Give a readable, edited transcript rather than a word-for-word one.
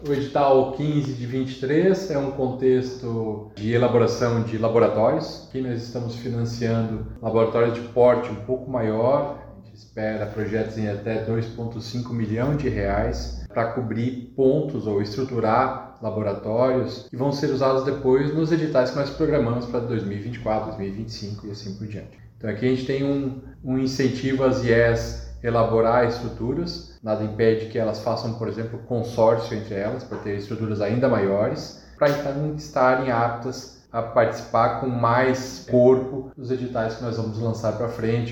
O edital 15 de 23 é um contexto de elaboração de laboratórios. Aqui nós estamos financiando laboratórios de porte um pouco maior. A gente espera projetos em até 2,5 milhões de reais para cobrir pontos ou estruturar laboratórios que vão ser usados depois nos editais que nós programamos para 2024, 2025 e assim por diante. Então aqui a gente tem um incentivo às IES elaborar estruturas, nada impede que elas façam, por exemplo, consórcio entre elas para ter estruturas ainda maiores, para então estarem aptas a participar com mais corpo dos editais que nós vamos lançar para frente.